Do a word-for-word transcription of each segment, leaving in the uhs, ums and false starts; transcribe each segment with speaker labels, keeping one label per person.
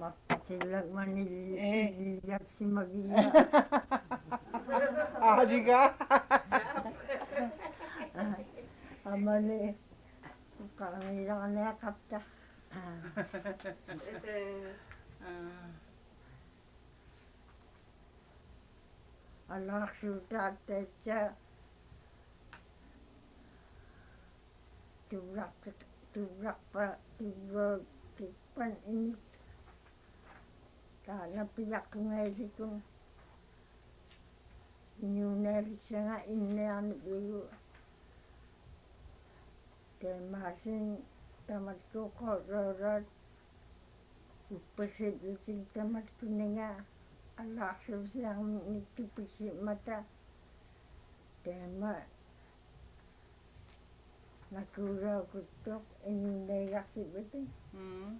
Speaker 1: Magpasilag man
Speaker 2: Eh.
Speaker 1: niliyak si Magia.
Speaker 2: Adiga.
Speaker 1: Amani, kanila na kapta. Allah sudah teca. Turak turak pa turak tipan ini. Karena pihak ngaji kung inyuner siya ini anu dulu. Temasin tamat ko kororot upasit usin tamat ko nga Allah siyang nitupisi mata. Tema nakura kutok inyuner kasi betul.
Speaker 2: Mm.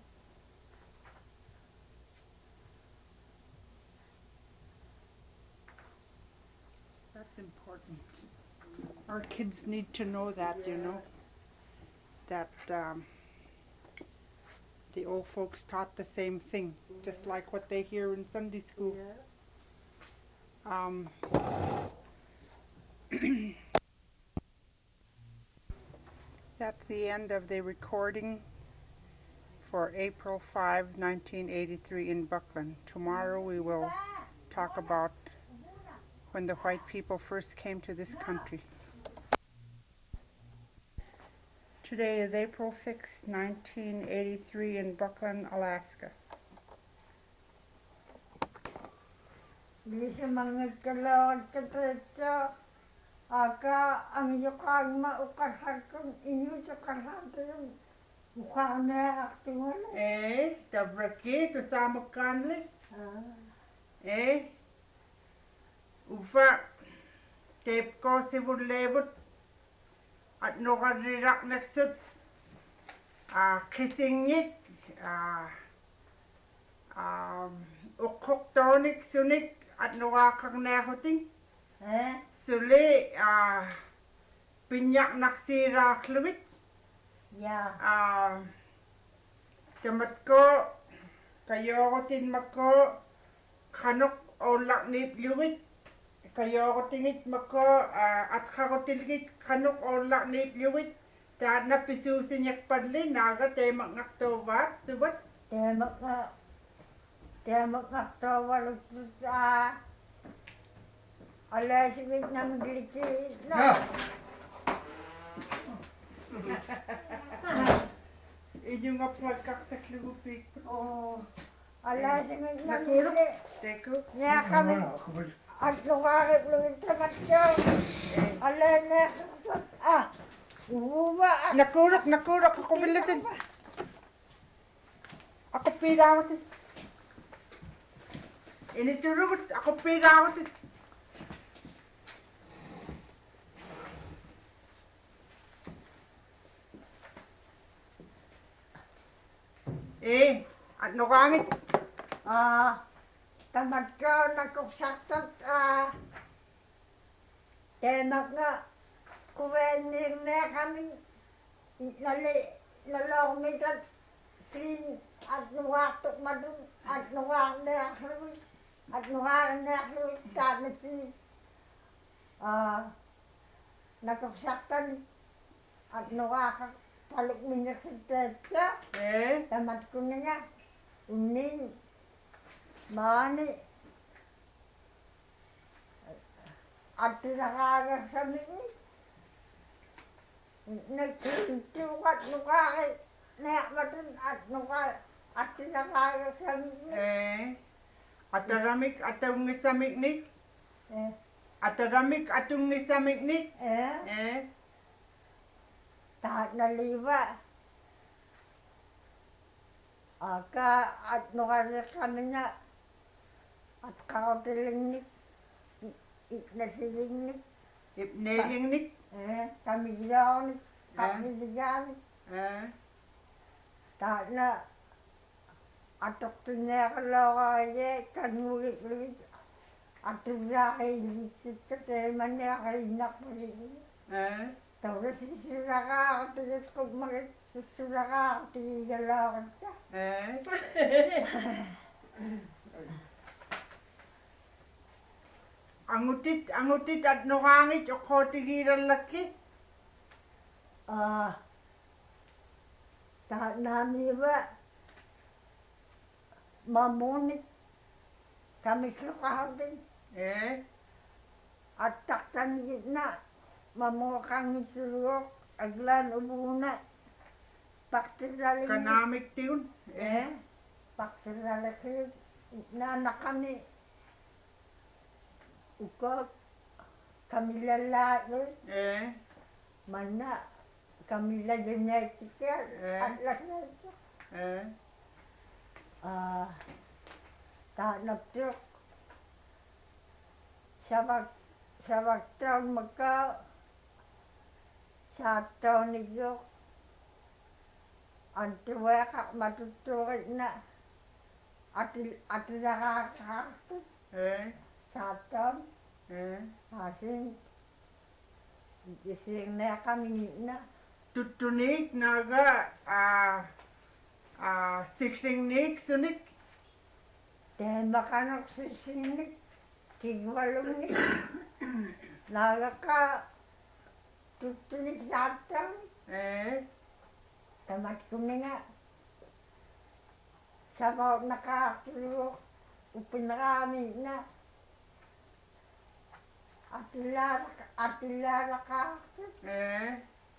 Speaker 2: That's important. Our kids need to know that, yeah. You know, that um, the old folks taught the same thing, yeah. Just like what they hear in Sunday school.
Speaker 1: Yeah.
Speaker 2: Um, that's the end of the recording for April fifth, nineteen eighty-three in Buckland. Tomorrow we will talk about when the white people first came to this country. Today is April sixth, nineteen eighty-three in Buckland, Alaska.
Speaker 1: Bisa mangitlog sa aga ang yukang maukasakong inyo sa kalante yung mukhang na aktiwan.
Speaker 2: Eh, tabraki to sama kanli. Eh, ufa tape ko sibur lebut at nokarirak naksut ah kissing it ah um ukok tonik sunik at nokakang nahoting.
Speaker 1: Eh?
Speaker 2: Suli ah pinyak naksira kluit.
Speaker 1: Yeah.
Speaker 2: Ah tamat ko kayo ko tin mako kanok olak nip luit kayo ko tingit mako at kako tilgit kanok olak nip luit ta na pisu sinyak padli naga temak ngaktobat subat
Speaker 1: Temak nga temak nga tawal sa ala sigit ng gliti na.
Speaker 2: Inyo nga pagkaktak lugupik.
Speaker 1: Oh. Ala sigit ng
Speaker 2: Nakulok?
Speaker 1: gliti.
Speaker 2: Teko?
Speaker 1: Niya kami at lugarit lugit sa matyaw. Ala na ah. Uwa.
Speaker 2: Nakulok, nakulok ako bilitin. Ako pirawat. Ini turugot ako pirawat. Eh, at nukangit.
Speaker 1: Ah, tamad ko nagkuksaktot ah. Temak nga kuwening na kami nali nalomitat clean at nuwatok madun at nuwak na akluwi at nuwak na akluwi tanit ni ah nagkuksaktan at nuwak paluk minyak sa tetsa.
Speaker 2: Eh,
Speaker 1: Tamat ko na nga. Unin. Mani. At tinakaga sa mini. Nagtiwat nukaki. Nayak matun at nukaki. At tinakaga sa mini.
Speaker 2: eh, ataramik atong ngisamiknik.
Speaker 1: Eh.
Speaker 2: Ataramik atong ngisamiknik.
Speaker 1: Eh.
Speaker 2: Eh,
Speaker 1: Tahat na liwa. Aka at nukasi kami nga. At kautilingnik. Itnasilingnik.
Speaker 2: ipnelingnik.
Speaker 1: Eh. Kami siyaonik. Kami siyaonik.
Speaker 2: Eh,
Speaker 1: Tahat na. Atok tinakalaw kaya. Kanulit-ulit. At tinakailisit sa tema niya kainak mo rin.
Speaker 2: eh,
Speaker 1: Tapos sila ka, tigit ko magit susurakaan tigalakan siya.
Speaker 2: Eh? Angutit, angutit at nukangit o kotigiran laki.
Speaker 1: Ah, tahan nami ba, mamunit kami sukahan din.
Speaker 2: Eh?
Speaker 1: At taktan na, mamukang isurok, aglan ubuna. Paktirali.
Speaker 2: Kanamik tiun.
Speaker 1: Eh? Paktirali kayo, na na kami. Uko, kami lalaki.
Speaker 2: Eh?
Speaker 1: Mana, kami genetika,
Speaker 2: Eh?
Speaker 1: at lahat siya.
Speaker 2: Eh?
Speaker 1: Ah, tahanap truk. Sabag, sabag taon magka, sa taon niyo, ang tuwa ka matuturit na, at, at nakakakot
Speaker 2: Eh?
Speaker 1: sa taon,
Speaker 2: Eh?
Speaker 1: asin, gising na kami na,
Speaker 2: Tutunik naga ah ah siksing nik sunik.
Speaker 1: tema ka nagsisinik, tigwalong ni, naga ka, tutunik sa taon,
Speaker 2: Eh?
Speaker 1: tamat ko na nga. Sabaw nakakilok, upinarami na. Atilara, atilara ka.
Speaker 2: Eh?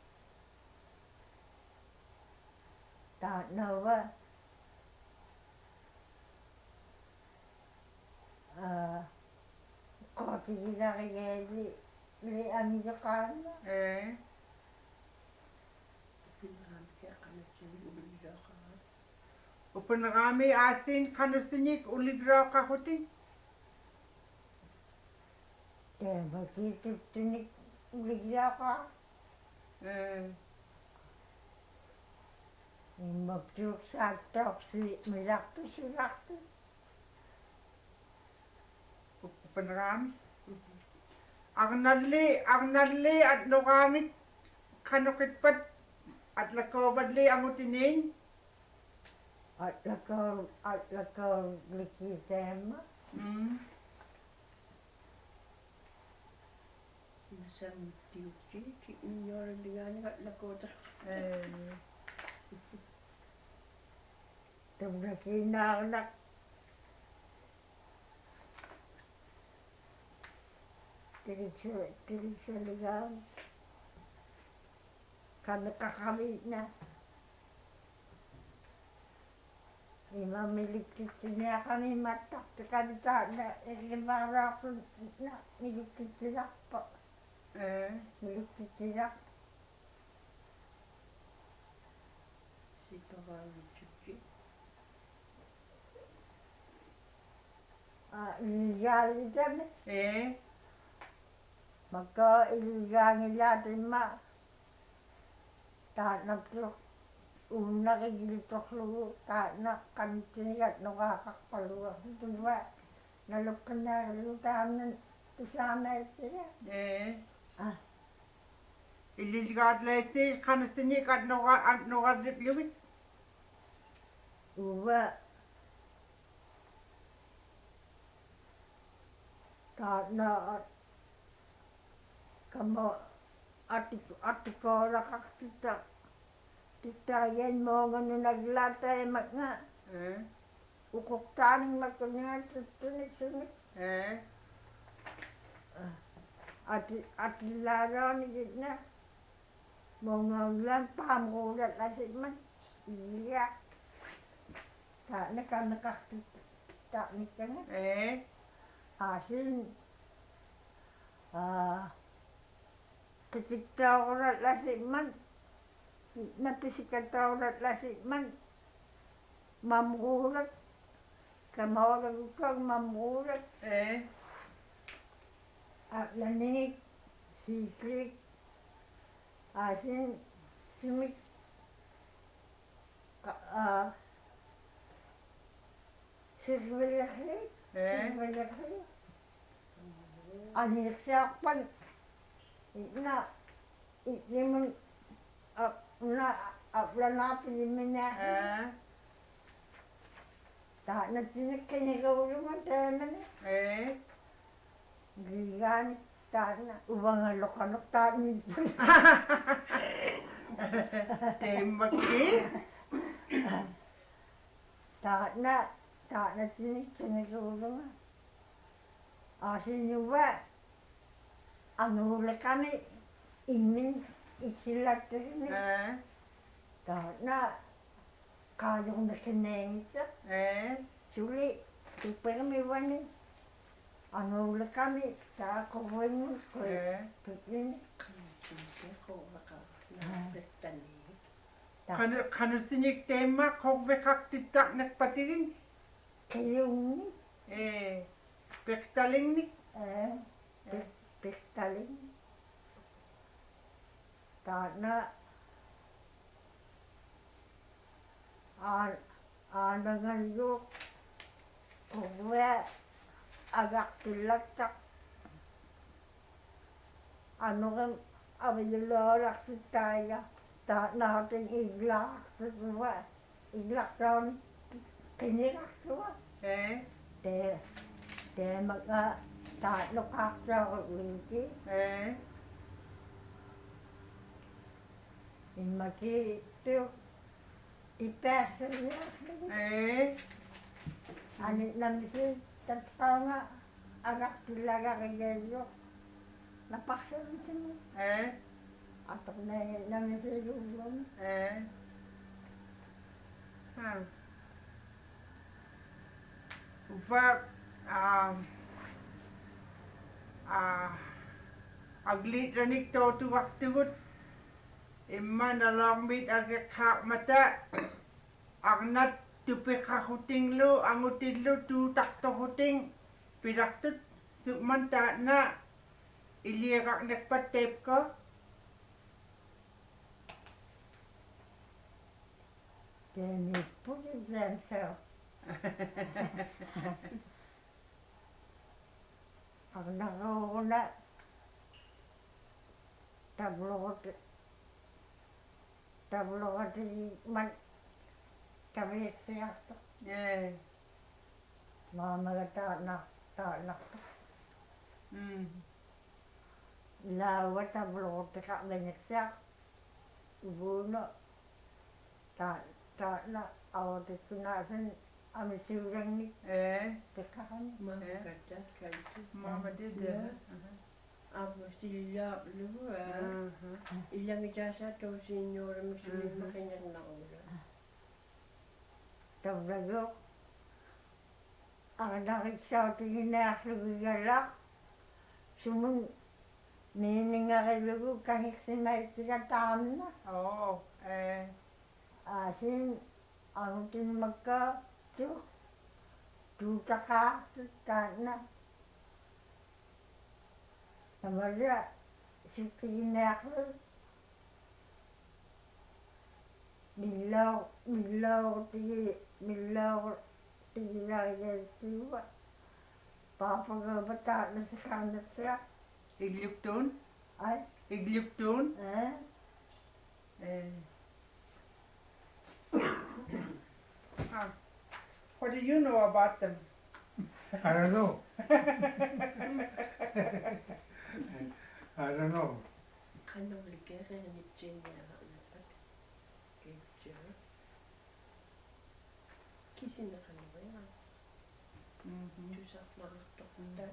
Speaker 1: Tanawa. Ah, kopi na kaya di, di ang yakana.
Speaker 2: Eh? Upanrami atin kanusinik uligraw kahutin.
Speaker 1: Kaya magkitip tunik, uligya ka.
Speaker 2: Eh?
Speaker 1: Magtruk sa toksi, milakto silakto.
Speaker 2: Upanrami. Ang nadli, ang nadli at nukangit kanukit pat at lakobadli ang utinin.
Speaker 1: At lakaw, at lakaw likitema.
Speaker 2: Hmm.
Speaker 3: Masang tiuci, ci inyor dengan kat lakota.
Speaker 2: Eh?
Speaker 1: Tumra kinaanak. Tirig sa, tirig sa ligaw. Kami kakami na. Imamilikit niya kami matak. Kanita na, ilimara ko na, milikit sila po.
Speaker 2: Eh?
Speaker 1: Milikit sila.
Speaker 3: Si pawang cuci.
Speaker 1: Ah, iligali dyan eh.
Speaker 2: Eh?
Speaker 1: Magka iligali natin ma. Tanap truk. Una kagilitok lugo. Tanak kantigat no kakakpaluwa. Diba? Nalukan na lutahan ng pisama siya.
Speaker 2: Eh?
Speaker 1: Ah.
Speaker 2: Ililigat lesi kanusinik at nuka at nukadrip liwit.
Speaker 1: Uwa. Tanak at kamo atik atikora kakita. Titayan mo nga nung naglatay mag nga.
Speaker 2: Eh?
Speaker 1: Ukuktaning magkanya tutunik-sunik.
Speaker 2: Eh?
Speaker 1: At at laro ni gitna. Mga lang pamulat na si man. Iya. Ta na ka nakakita ni ka nga.
Speaker 2: Eh?
Speaker 1: Asin. Ah. Ketika orang lasik man. Napisikat orang lasik man. Mamulat. Kamawagan kang mamulat.
Speaker 2: Eh?
Speaker 1: At lanig, sislik, asin, simik, ah, sirwilakli,
Speaker 2: Eh?
Speaker 1: sirwilakli, anirsakpan, na, itimon, na, aplanaapiliminaa
Speaker 2: aa
Speaker 1: taana tinakkinigulunga taamani
Speaker 2: ee
Speaker 1: gigaani taana uvangalloqanuq taani
Speaker 2: teemmakki
Speaker 1: taana taana tinakkinigulunga aasinuva anuulekani immin issillattirini
Speaker 2: aa
Speaker 1: taana kaajornakkinnaangitsa
Speaker 2: ee
Speaker 1: suli tuppermiwani anuulekani taaqorringu koi
Speaker 2: ee
Speaker 1: tutini
Speaker 2: kanu kanusinik teemma korveqartittaqnaqpatigin
Speaker 1: kiyungi
Speaker 2: ee peqtalingnik
Speaker 1: ee piqtalin taana aan aanangalluuq korvea agaqtillattaq anuqam avijulluarartittaaga taanaartin iglaqartuva iglaqtaun qiniqartuva
Speaker 2: ee
Speaker 1: tee teemaqa taatluqaartaaruinki
Speaker 2: ee
Speaker 1: immaki tu tipäässeriarligi
Speaker 2: ee
Speaker 1: anit namisi tatqaanga agaqtillagarigallu naparsalusimu
Speaker 2: ee
Speaker 1: atoqnaagi namisilullumi
Speaker 2: ee haa uva um ah aglitranik tootuartugut imma nalormit ageqqaarmata arnat tupiqarrutinglu angutillu tuutartoruting pilartut su'man taana iliaqarnerpat teepko
Speaker 1: teeniippusisaamsao arnaruuguna tavlugut tavlugutigman kaviiksiartoq
Speaker 2: ee
Speaker 1: maamaga taana taanartoq
Speaker 2: mm
Speaker 1: laawa tavlugutiqarlaniqsiaq uvuuna taa taana autitsunaasan amisuurangnik
Speaker 2: ee
Speaker 1: piqqarani
Speaker 3: Mamakata kaltu.
Speaker 2: maamadida
Speaker 3: Ava sillaaqlugu ilangitaasa tausiinnuuramiksulimmaqinernaruula.
Speaker 1: tavlaguq arnaritsautiginearlugigalaq sumun miiningarilugu kahiqsimaitiga taamna
Speaker 2: oo ee
Speaker 1: aasin anutinmakka tu tuutaqaartut taanna tamarra suttiginearlu millau millaugutigi millaugutigilaarigalsiuva paapagaba taanna sakaarnersiaq
Speaker 2: igluktuun
Speaker 1: ai
Speaker 2: igluktuun
Speaker 1: ee
Speaker 2: ee ah what do you know about them
Speaker 4: I don't know. I don't know.
Speaker 3: Qannerlikeerianitsinniararnapat kiitsaa. Kisinneqannuria
Speaker 2: mhm
Speaker 3: tusarlartortaat.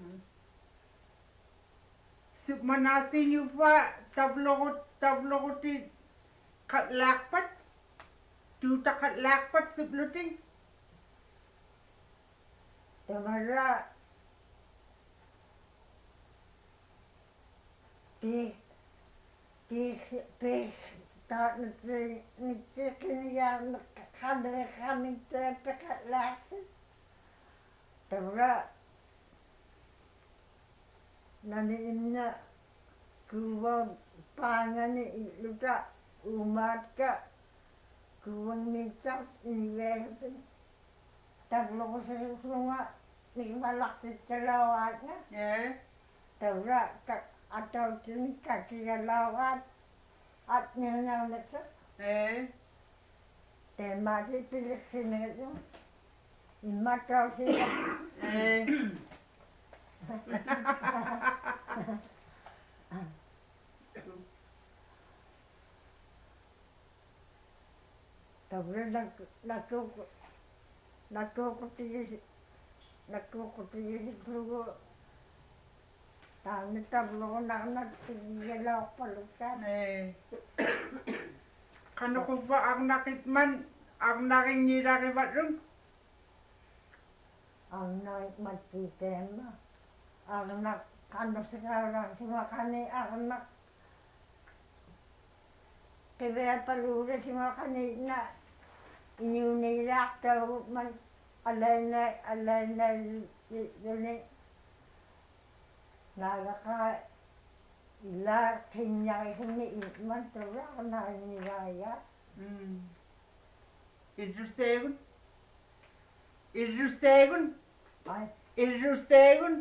Speaker 2: Sukmanasinyupa tablogut tabloguti qatlaqpat tuuta qatlaqpat supluting
Speaker 1: tamarra pi pi pi taanna nittiqinigaarne qaneriqamitteeppeqalaaqsi tamarra nani imna kuva paangani illuta uumaatka kuvanniitsaq iniveerutin tavlugusirusunga nikmalaqsitsalauaatna
Speaker 2: ee
Speaker 1: tavra ka atautini kakigalaugaat atnirnarneksa
Speaker 2: ee
Speaker 1: Teemasi piliksinit yung imataw sila.
Speaker 2: Eh.
Speaker 1: Tapos nagkuku nagkukutigis nagkukutigis krugo. Tami tablo ko na nagtigalaw palukan.
Speaker 2: Eh. Kano ko ba ang nakitman ang naking nirakibat rin?
Speaker 1: Ang nagmatitema. Ang nakano sekarang si makani ang nak kaya palura si makani na inyunilak daw man alay na alay na yun eh. Nagaka ilar kinyay hini man tura na nilaya.
Speaker 2: Hmm. Idrusegun? Idrusegun?
Speaker 1: Ay,
Speaker 2: Idrusegun?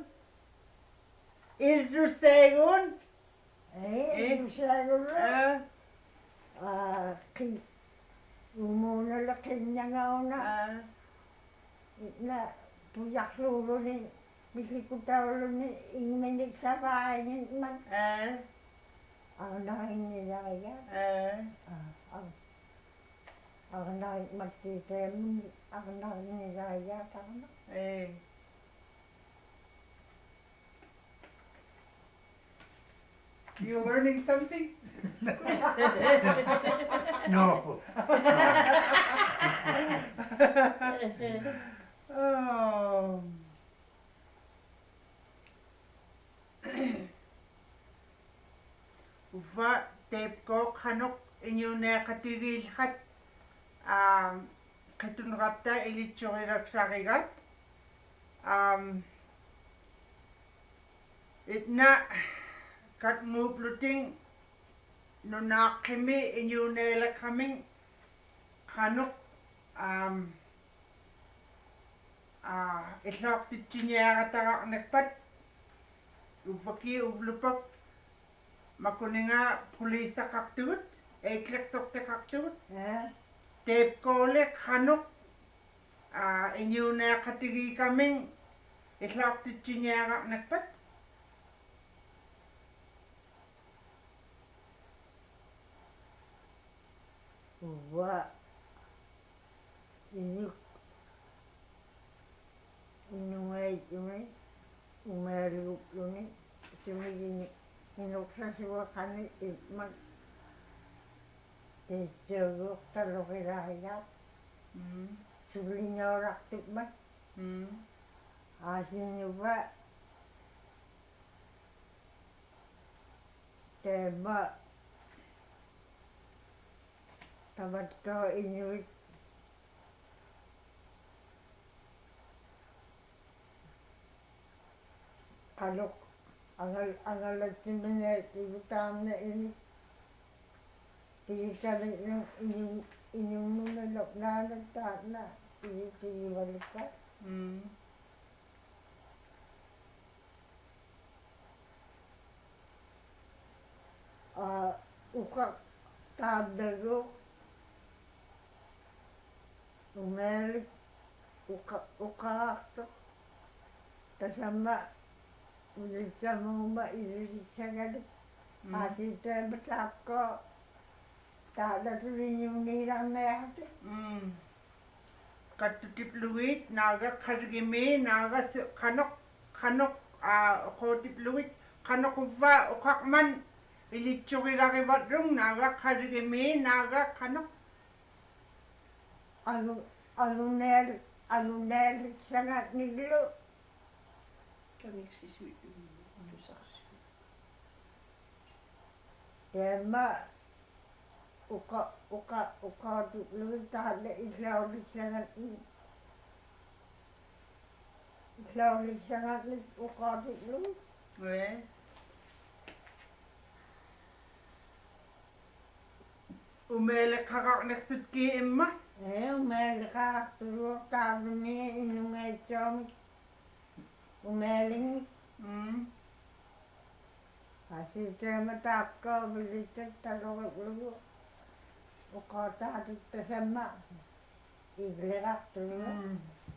Speaker 2: Idrusegun?
Speaker 1: eh,
Speaker 2: Eh?
Speaker 1: yung siya nula.
Speaker 2: Ah.
Speaker 1: Ah, ki umuna la kinya nga una.
Speaker 2: Ah.
Speaker 1: Na puyak lulo ni bisi ko tawlo ni ingmenik sa bahay ni man.
Speaker 2: Ah.
Speaker 1: Ang nangin nilaya.
Speaker 2: Ah.
Speaker 1: Ah, ang ang nangin magtitem, ang nangin nilaya tama.
Speaker 2: Eh. You learning something?
Speaker 4: No.
Speaker 2: Oh. Ufa tape ko kanok inyo na katigil hat um katun rapta ilitsuri raksakigat um itna kat ngupluting no nakimi inyo na kaming kanok um ah itlak titinya kataka nakpat upaki ublupak makuninga pulis ta kaktut eklek tok ta kaktut
Speaker 1: Eh,
Speaker 2: tep kole kanok ah inyo na katigi kaming itlak titinya nakpat
Speaker 1: wa ini inungay yun umalup yun sumigini inuksa siwa kani mag tejogok talokiraya
Speaker 2: hmm
Speaker 1: sulinyorak tikman
Speaker 2: hmm
Speaker 1: asin ba tema tabat ko inuit kalok angal angal at siminay ibutam na ini tigisabi ng inyong inyong nunalok na nagtaat na itigiwalik ka
Speaker 2: hmm
Speaker 1: ah uka tabdago umelik uka uka akto kasama ulit sa mga ilit sa galit
Speaker 2: hmm
Speaker 1: asite betap ko tada tuloy yung nilang na yate
Speaker 2: hmm katutip luit naga kargimi naga su- kanok kanok ah kotip luit kanok uva ukakman ilitsuri rakibat rung naga kargimi naga kanok
Speaker 1: alu alunel alunel sangat niglo
Speaker 3: Kami siswi ano saksi.
Speaker 1: tema uka uka uka tuloy tada islaw di sangat islaw di sangat ni uka tuloy
Speaker 2: eh umele kakak naksut ki imma
Speaker 1: eh umel ka tuloy tada ni inungay chom umeling
Speaker 2: hmm
Speaker 1: asite matap ko belitet talok lugo uqaataatut tasamma igliqartuliga
Speaker 2: Mm.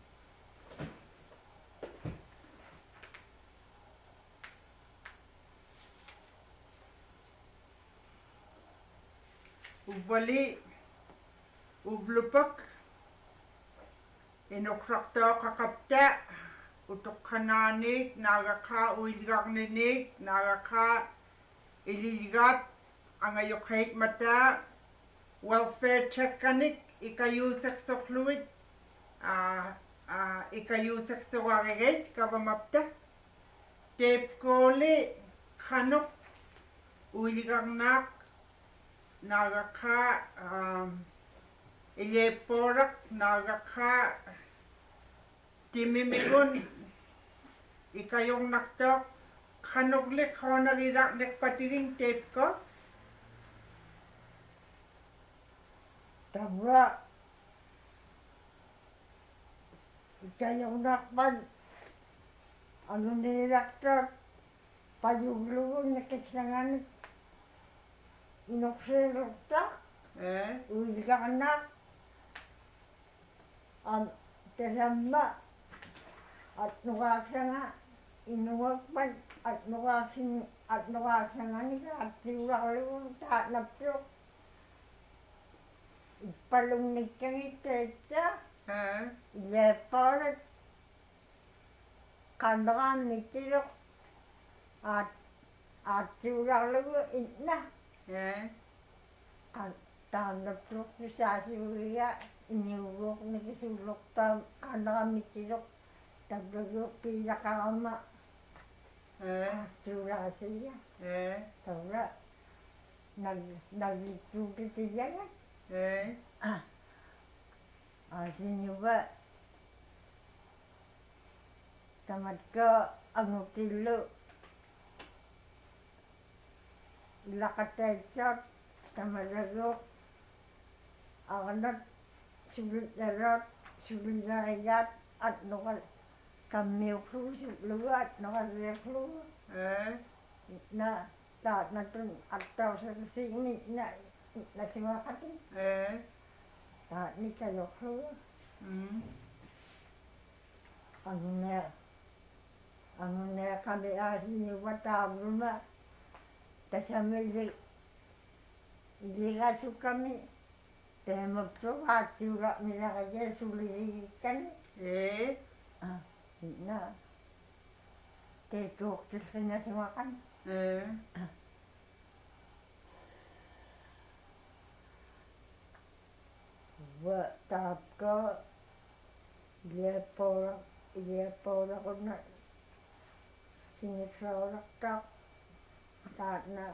Speaker 2: Uvali uvlupak inuqsartuoqaqapta utuqqanaanik naagaqa uiligarninik naagaqa ililigaat angayuqait mata welfare checkanik ikayuusaqsorluit a a ikayuusaqsoraregait kavamapta teepkooli qanuq uiligarnaaq naagaqa um ileporaq naagaqa timimigun ikayornartoq qanuqliq qonagilaqniqpatigin teepko
Speaker 1: tavra ikayornarpan anuniilaqtaat pajuglugun niqissanganik inorsiilurtaq
Speaker 2: eh
Speaker 1: uiligarnaaq am tasamma atnuqaassanga innuakpan atnuqaassin atnuqaassanganika atsiularlugun taatnaptuq ippalunnikkagitteitsa
Speaker 2: eh
Speaker 1: ileppaalat qaneraannitsiluq aat aatsiularlugu inna
Speaker 2: eh
Speaker 1: qan taannaptuq pisaasiuliga inniuguuq nikisuulluqtaam qaneraamitsiluq tavlaguuq piilaqarama
Speaker 2: eh
Speaker 1: aatsiulaasiga
Speaker 2: eh
Speaker 1: tavla nag nagittuukitillagat
Speaker 2: eh
Speaker 1: aasinnuva tamatko angutillu ilaqataitsaat tamalaguuq arnat sulillaruat sulillarigaat atnuqal kammiuqlugu sullugaat noqalliuqlugu
Speaker 2: eh
Speaker 1: na taatnatun attausarisiigni na nasiwaqatin
Speaker 2: eh
Speaker 1: taatnikaluqlugu
Speaker 2: mm
Speaker 1: angunea anguneaqami aasinnuva taavluma tasamilli iligasukami teemaptuq aatsiula'milaqagia suliligikkani
Speaker 2: eh
Speaker 1: inna teetuuqtillinasiwaqan
Speaker 2: eh
Speaker 1: wa taapko iliappoora iliappooraqunna sinipsooraqtaq taatna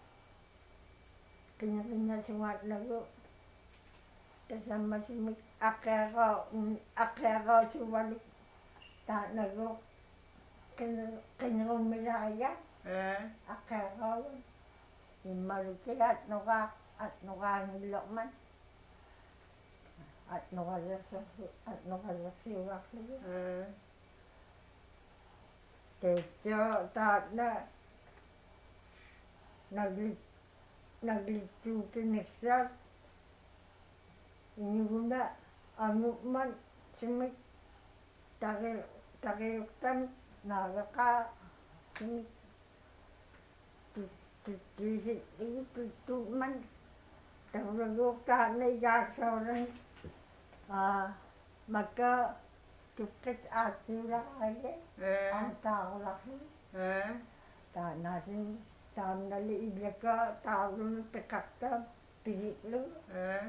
Speaker 1: qinqinnasuaatlagu tasammasimik aqiaqaa aqiaqaa suvalik taatnagu qinnerummilaqiga
Speaker 2: eh
Speaker 1: aqiaqaagun immalutigaat noqaa atnoqaangillerman atnoqallersersu atnoqallersiugarlugu
Speaker 2: eh
Speaker 1: teitso taatna naglit naglittuutiniksaat iniguna angupman simik taqi taqiuqtam naagaqaa simik tuttiisilligu tuttuuqman tavlaguuq taatna igaarsoorani aa makka tuqqit aatsiulaqaage
Speaker 2: eh
Speaker 1: aantaarularlu
Speaker 2: eh
Speaker 1: taanaasin taamnali illaka taavlumi piqartaam pigiqlu
Speaker 2: eh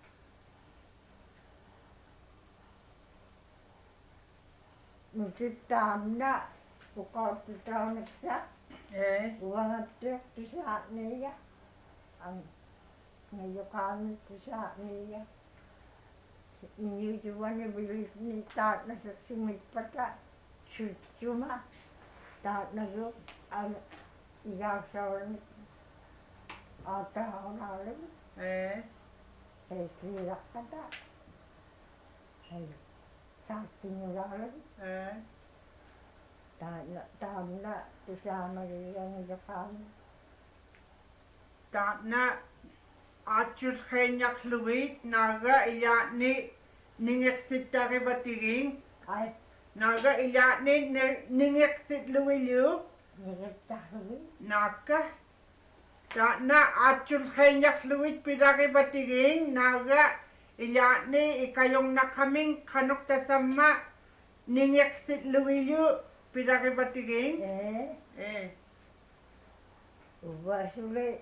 Speaker 1: nusip taamna uqaattutauniksa
Speaker 2: eh
Speaker 1: uangattiuq tusaa'niiga ang ngayuqaamit tusaa'niiga niutuvani bilisni taatnasersimitpata sutsuma taatnaguuq ang igaarsoorani aataarunaarlugu
Speaker 2: eh
Speaker 1: eesliiraqqata ai saattinnulaarlugu
Speaker 2: eh
Speaker 1: taatna taamna tusaamaligangiluqaami
Speaker 2: taatna Achul khenyak luit naga iya ni ningek sit dari batiging
Speaker 1: Ai,
Speaker 2: naga iya ni ningek sit luilu
Speaker 1: nigitahui.
Speaker 2: naka ta na achul khenyak luit pidari batiging naga iya ni ikayong nakaming kanok tasama ningek sit luilu pidari batiging
Speaker 1: Eh,
Speaker 2: eh
Speaker 1: uwa sulit.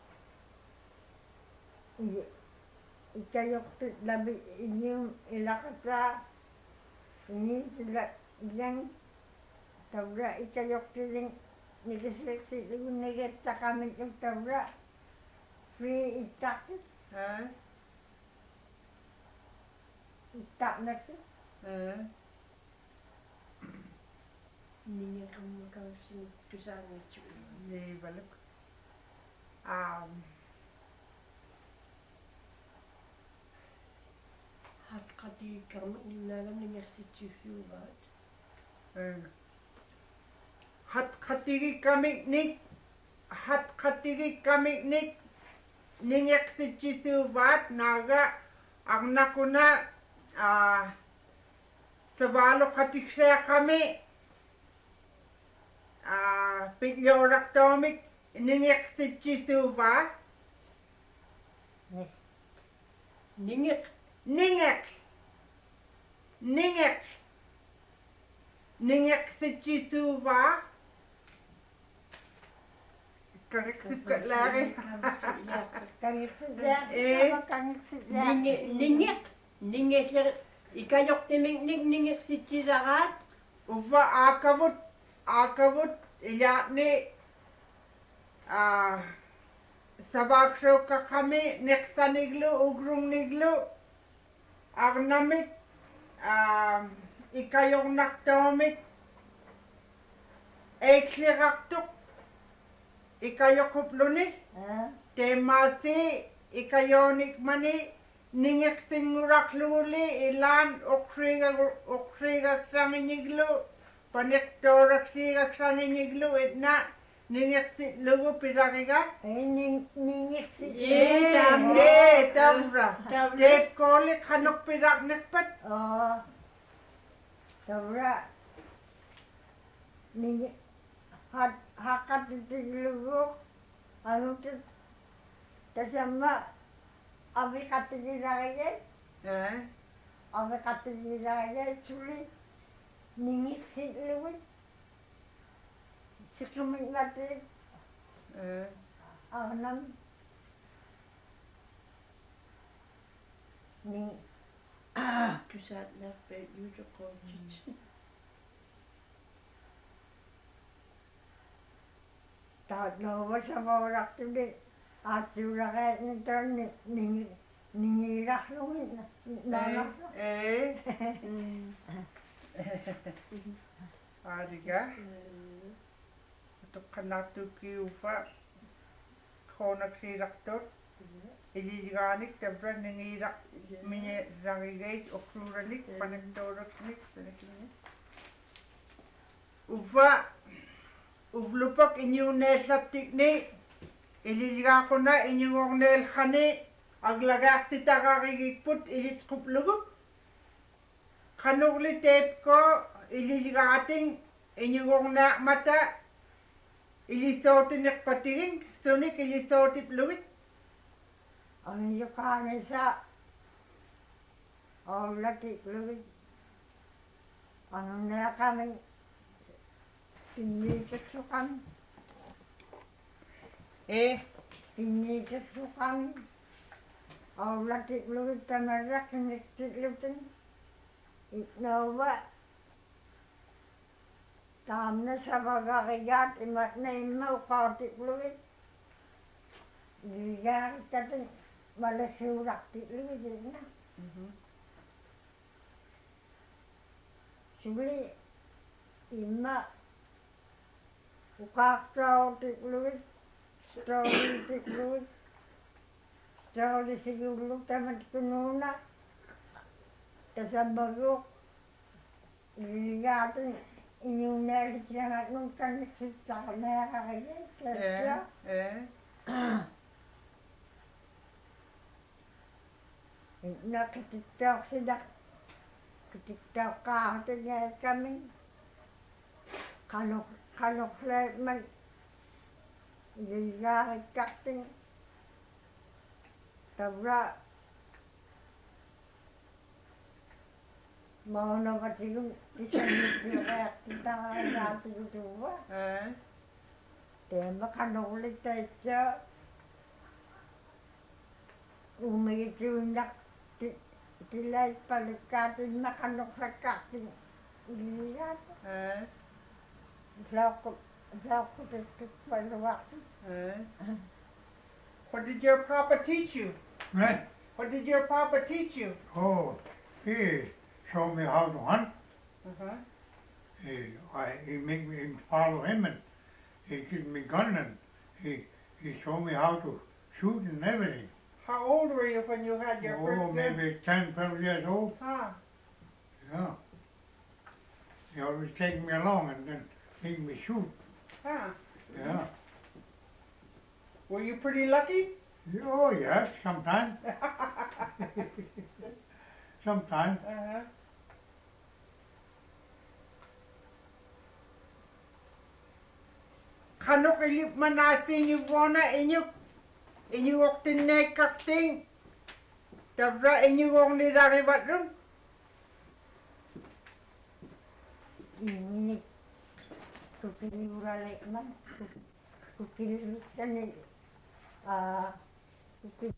Speaker 1: I- Ikayok tit labi inyong ilakata. Inyong sila yang tabra ikayok tiling nigisiksi yung nigit sa kami yung tabra. Free itak
Speaker 2: eh
Speaker 1: itak na siya.
Speaker 2: eh
Speaker 3: Niya kang magkakasing kasama ito.
Speaker 2: ni balik um
Speaker 3: Hat kati kang nilalang niya si Chuhubat.
Speaker 2: eh hat khatigi kami nik hat khatigi kami nik ningek si chisuvat naga ang nakuna ah sabalo katiksya kami ah pilyorak tomik ningek si chisuva
Speaker 3: Ningek.
Speaker 2: ningek ningek ningek si chisuva kareksip ka lari
Speaker 1: Kangit siya.
Speaker 2: Eh.
Speaker 1: Kangit siya.
Speaker 3: Ningek. Ningek. Ningek. Ikayok timing ning ningek si Chirahat.
Speaker 2: uva akavut akavut yani ah sabaksho ka kami neksa niglu ugrung niglu agnamit ah ikayong naktomit ekliraktuk ikayok kupluni
Speaker 1: Ah,
Speaker 2: temasi ikayonik mani ningek singurak luli ilan okriga okriga sanginiglu panektorak siga sanginiglu itna ningek sit lugu pidariga
Speaker 1: eh, ning ningit siya.
Speaker 3: Eh,
Speaker 2: eh
Speaker 3: tama.
Speaker 2: eh tabra
Speaker 3: Tabra.
Speaker 2: dep koli kanok pidak nekpat
Speaker 1: Oh. Tabra. Ningit. Hat hakat titiglugo. Ano tit. Tasama. Abi katigilagay.
Speaker 2: eh
Speaker 1: Abi katigilagay. Suli. Ningit siya. Sikumit natin.
Speaker 2: eh
Speaker 1: Anam. Ning.
Speaker 3: Tusat na pe yujo ko chit.
Speaker 1: Tahut nawa sa mga raktulit. At sura kahit nito ningi ningirak lumit na. Nanak.
Speaker 2: eh
Speaker 3: Mm.
Speaker 2: ariga untuk kanatu kiufa konak siraktot iliganik tabra ningirak minye rangigay okruranik panektorak nik sanakini ufa uvlupak inyo nesaptik ni ililiga ko na inyong nel khani aglagak titakakikiput ilit kupluguk kanugli tape ko ililiga ating inyong na mata ilisotin patingin sunik ilisotip luwit
Speaker 1: Ang iyo kanin sa. O lati lumit. Ano na kami. Pinitik so kami.
Speaker 2: eh
Speaker 1: Pinitik so kami. O lati lumit tamarak. Kiniktik lutin. Itnawa. Tam na sa bagakiyat. Imat na imaw kautik lumit. Iligarit katin. Malasurak tik lumit na. Suli. Ima. Ukaktaw tik lumit. Story tik lumit. Story siguro tamat kununa. Kasabagok. Iligatin. Inyong nalit siya nung tanisip sa kamera kaya.
Speaker 2: eh
Speaker 1: Kaya.
Speaker 2: eh
Speaker 1: nakititauksina kititaukkaahutunia kami kanok kanokleman ilaarittartin tavra maunavatigun isannittireaqtitaraanaatigutuva
Speaker 2: aa
Speaker 1: teema kanoklittaitsa umigituinnaq tilaippalikkaatinnaq kanoksakkaatin iligaat
Speaker 2: aa
Speaker 1: laukku laukkutikkipaluartu
Speaker 2: aa What did your papa teach you?
Speaker 4: Eh?
Speaker 2: What did your papa teach you?
Speaker 4: Oh, he showed me how to hunt.
Speaker 2: Uh-huh.
Speaker 4: He, I, he make me follow him and he give me gun and he, he showed me how to shoot and everything.
Speaker 2: How old were you when you had your first
Speaker 4: Oh,
Speaker 2: gun?
Speaker 4: maybe ten, twelve years old.
Speaker 2: Huh.
Speaker 4: Yeah. He always take me along and then make me shoot.
Speaker 2: Huh.
Speaker 4: Yeah.
Speaker 2: Were you pretty lucky?
Speaker 4: Oh, yes, sometimes. Sometimes.
Speaker 2: Uh-huh. Kanok ilip manafin you wanna inyu inyu oktin ne kakting. Tabra inyu ong ni dari batrung.
Speaker 1: ini kukiliuraleman kukilistani ah kukil